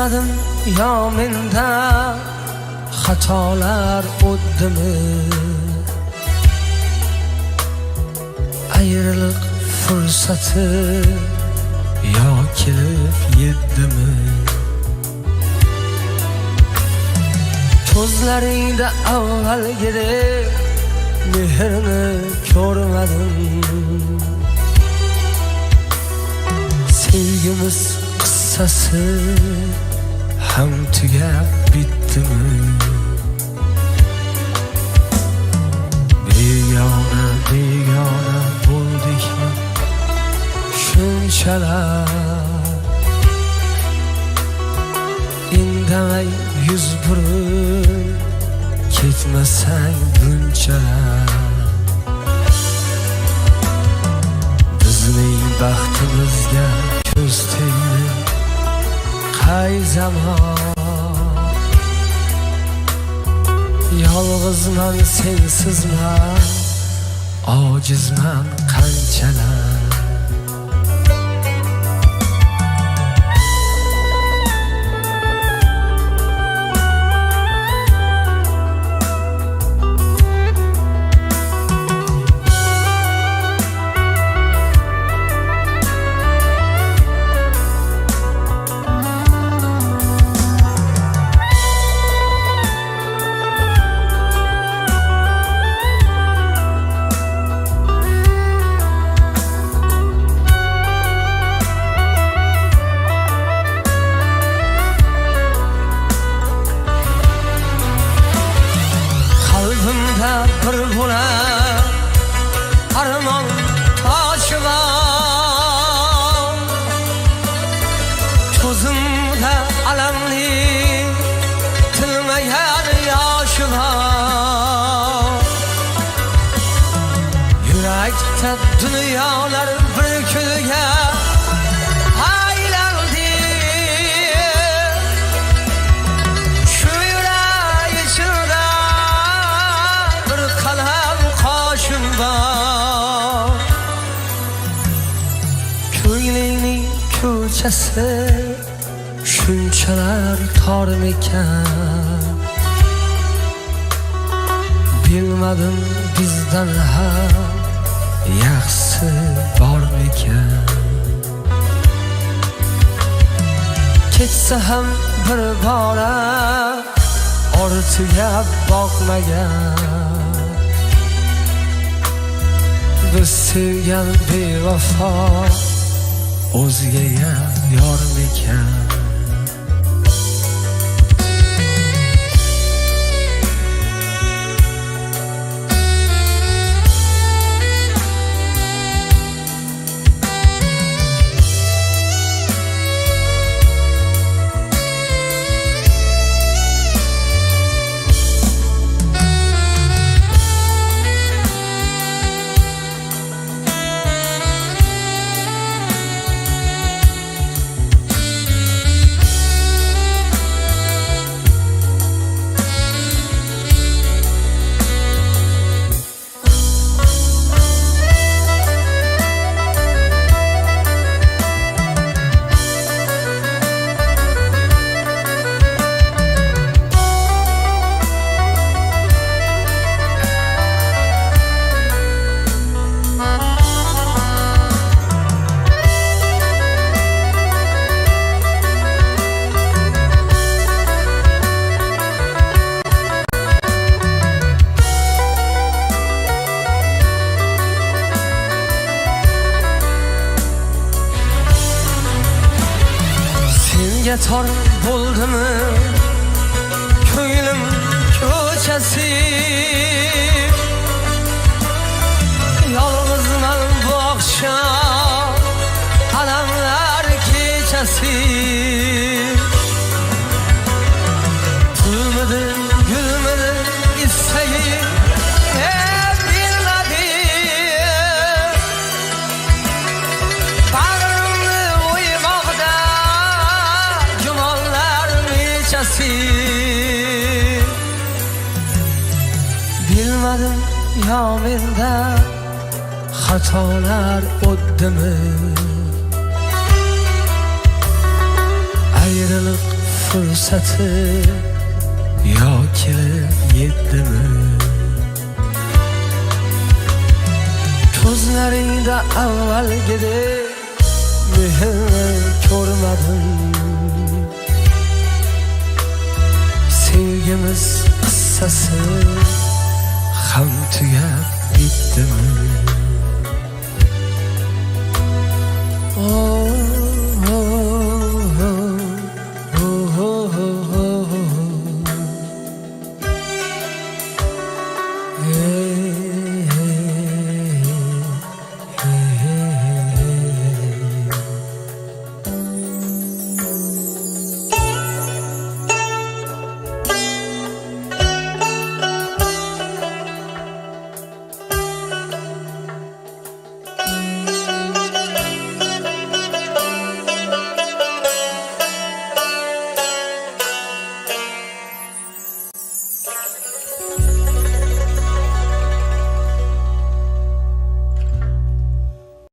Bilmadim yo menda xatolar o'tdimi, ayriliq fursati yo kelib yeddimi. Ko'zlaringda avvalgidek mehrni ko'rmadim. Sevgimiz qissasi ham tugab bitdimi. Begona begona bo'ldikmi shunchalar, indamay yuz burib ketmasang bunchalar. Bizning baxtimizga ko'z tegdi qay zamon. Yolg'izman sensizman, ojizman qanchalar. Bir bo'lar armon toshi bor, ko'zimda alamli tilmagan yoshi bor. Yurakda dunyolar bir kulga aylandi. Shu yurak ichida qalam qoshim bor. Ko'nglingning ko'chasi shunchalar tormikan. Bilmadim bizdan ham yaxshi bormikan. Ketsa ham bir bora ortiga boqmagan. Biz sevgan bevafo o'zgaga yormikan. Tor bo'ldimi ko'nglim ko'chasi. Yolg'izman bu oqshom alamlar kechasi. Gulmidi gulmidi istagim bilmadim yo menda xatolar o'tdimi, ayriliq fursatı yok kelib yetdimi? Ko'zlaringda avvalgidek mehrni ko'rmadim. Sevgimiz qissasi ham tugab bitdimi?